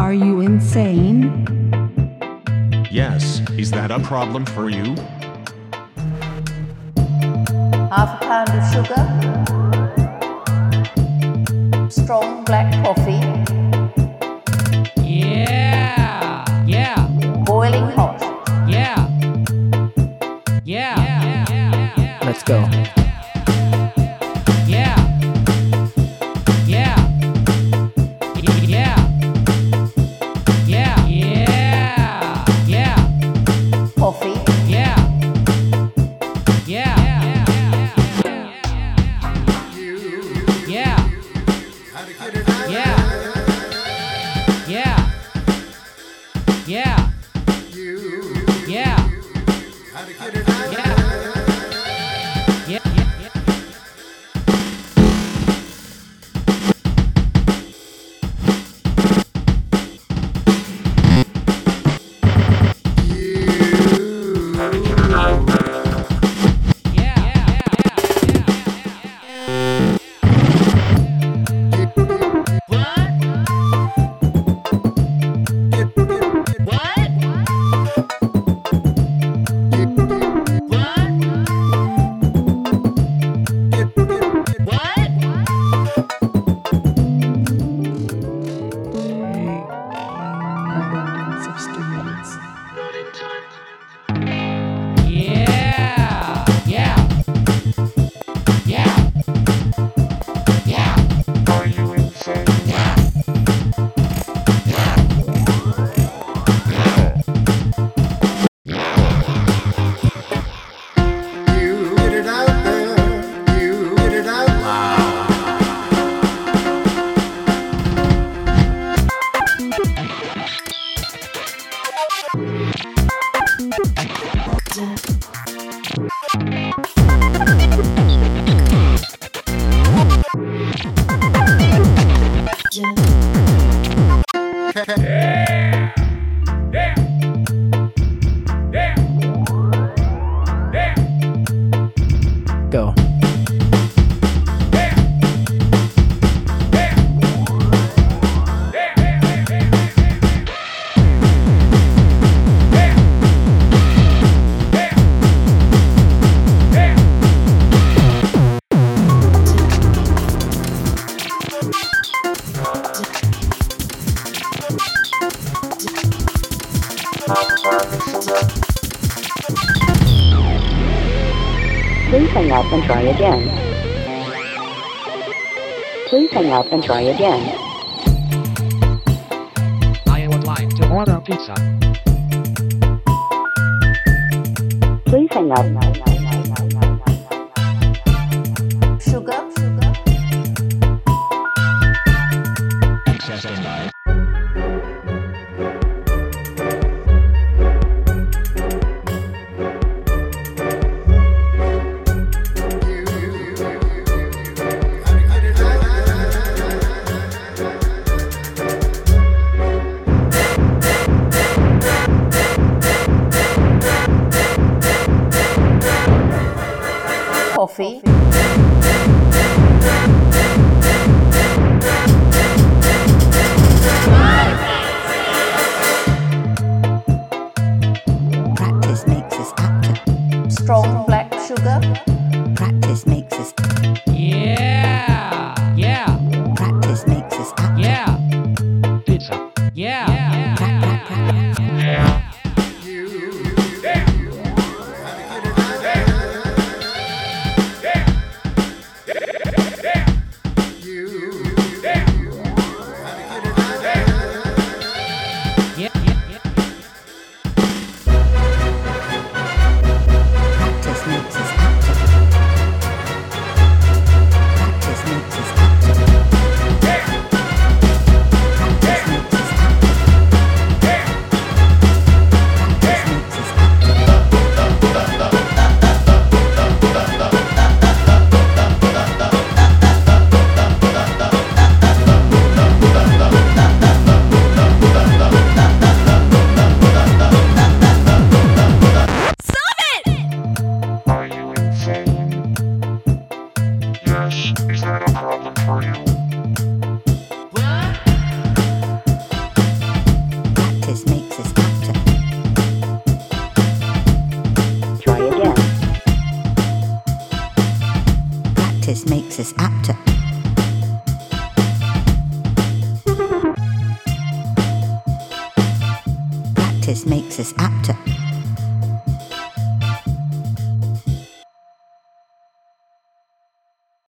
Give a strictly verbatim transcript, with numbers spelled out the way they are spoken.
Are you insane? Yes, is that a problem for you? Half a pound of sugar, strong black coffee, Yeah, yeah, boiling hot. yeah, yeah, yeah, yeah, yeah. Let's go. Yeah, yeah, yeah, yeah, yeah, yeah, Coffee, yeah, yeah, yeah, yeah, yeah, yeah, yeah, yeah, yeah. Go. Please hang up and try again. Please hang up and try again. I would like to order pizza. Please hang up. sugar, sugar, Access denied. coffee, Practice makes us active. strong black sugar, Practice makes us. Yeah, yeah, Practice makes us active. yeah, Pizza. yeah, yeah. Prac- prac- prac- Yeah, yeah, yeah. Practice makes us active. Practice makes us active. Practice makes us active. Practice makes us apter. Practice makes us apter.